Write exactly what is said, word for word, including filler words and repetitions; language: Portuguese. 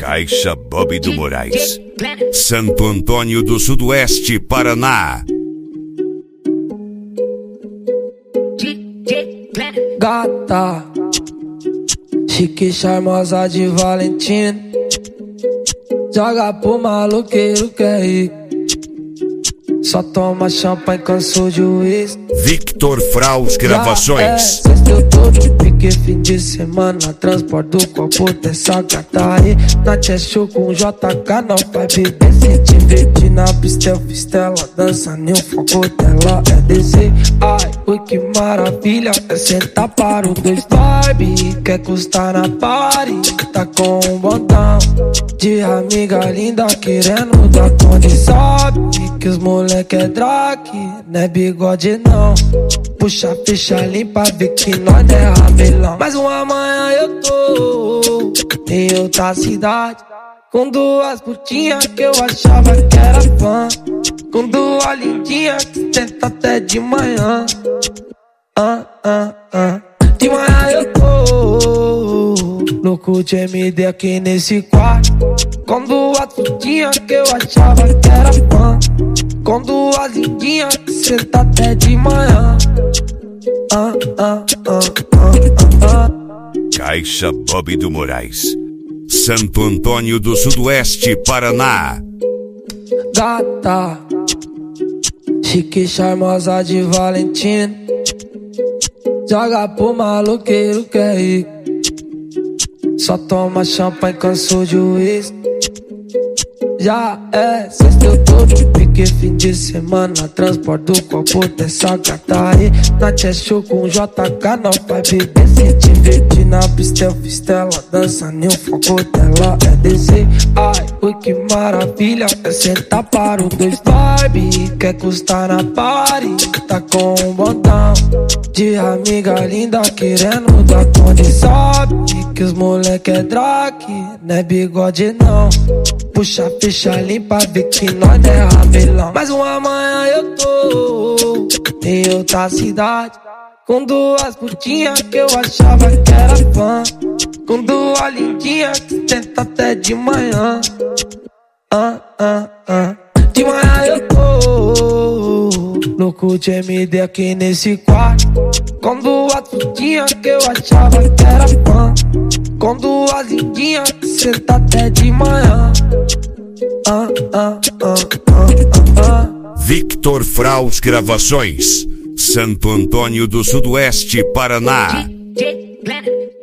Caixa Bob do Moraes, Santo Antônio do Sudoeste, Paraná. Gata, chique, charmosa de Valentino, joga pro maloqueiro que é rico, só toma champanhe, cansou de uísque. Victor Fraus Gravações. É, sexta eu tô de pique, fim de semana, transporte do copo dessa gata aí. Na Tchê com J K, não vai beber, se divertir na pista, eu fiz tela, dança, nem o foco dela é descer. Ai, ui, que maravilha, é sentar para o dois vibe, quer custar na party, tá com um botão de amiga linda, querendo dar conta, sabe que os moleque é drag, não é bigode não. Puxa a ficha limpa, vê que nós não é ramelão. Mas uma manhã eu tô em outra cidade, com duas putinhas que eu achava que era fã, com duas lindinhas que tenta até de manhã. Ah, ah, ah. De manhã eu tô louco de M D aqui nesse quarto, com duas putinhas que eu achava que era fã, com duas lindinhas que senta até de manhã. Ah, ah, ah, ah, ah. Caixa Bob do Moraes, Santo Antônio do Sudoeste, Paraná. Gata, chique, charmosa de Valentino, joga pro maloqueiro que é rico, só toma champanhe, cansou de uísque. Já é sexta eu tô de pique, fim de semana, transporte do copo dessa gata aí. Na Tchê com J K, não vai beber, se divertir na pista, eu fiz tela, dança, nem o foco dela é descer. Ai, ui, que maravilha, é sentar para o dois vibe, quer custar na party, tá com um botão de amiga linda, querendo dar conta, sabe que os moleque é drag, não é bigode não. Puxa a ficha limpa, vê que nós não é ramelão. Mas uma manhã eu tô em outra cidade, com duas putinhas que eu achava que era fã, com duas lindinhas que tenta até de manhã. Ah, ah, ah. De manhã eu tô louco de M D aqui nesse quarto, com duas putinhas que eu achava que era fã, com duas lindinhas que senta até de manhã. Ah, ah, ah, ah, ah. Victor Fraus Gravações, Santo Antônio do Sudoeste, Paraná. J J